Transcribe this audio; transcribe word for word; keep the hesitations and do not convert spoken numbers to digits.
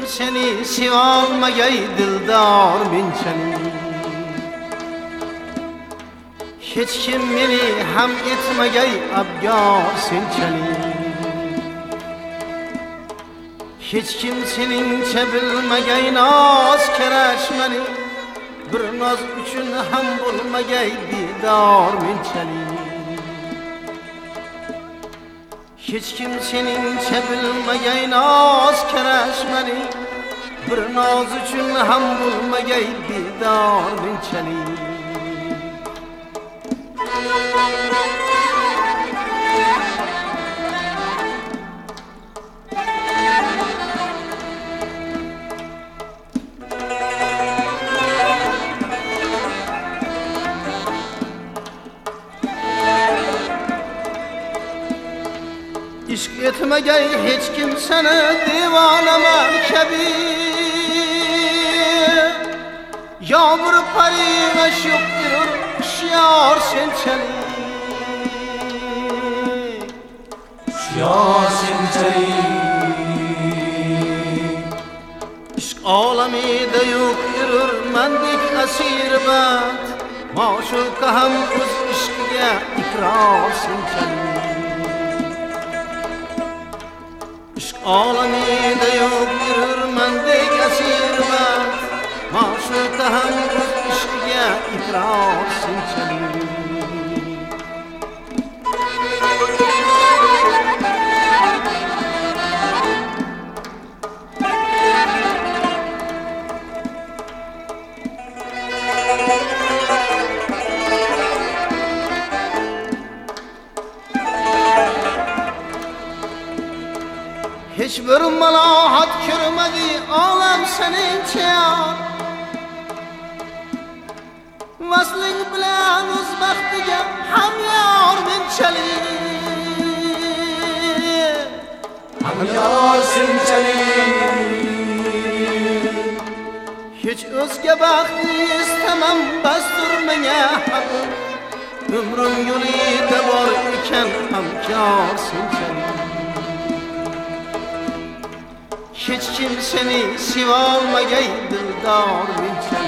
kim seni sevolmagay dildor menchalik. Hech kim meni ham etmagay abgor senchalik. Hech kim seningcha bilmagay noz kerashmani, bir noz uchun ham bo'lmagay bedor menchalik. Hech kim seningcha bilmagay noz kerashmani, bir noz uchun ham bo'lmagay bedor menchalik. İşq etmagay hech kim seni devonaman kabi. Yo bir pariga shuq yurur hushyor senchalik. Hushyor senchalik. İşq olamida yo'q yurur mandek asirbat. Ma'shuqa ham o'z ishqiga iqror senchalik. Olamida yo'q yurur mandek asirbat. Ma'shuqa ham o'z ishqiga iqror senchalik. Hech bir malohat ko'rmadi olam seningcha. Vasling bilan o'z baxtiga ham yor menchalik. Ham yor senchalik. Hech o'zga baxtni istamam bastur menga haqim. Umrim yo'lida bor ekan hamkor senchalik. Hech kim seni sevolmagay dildor menchalik.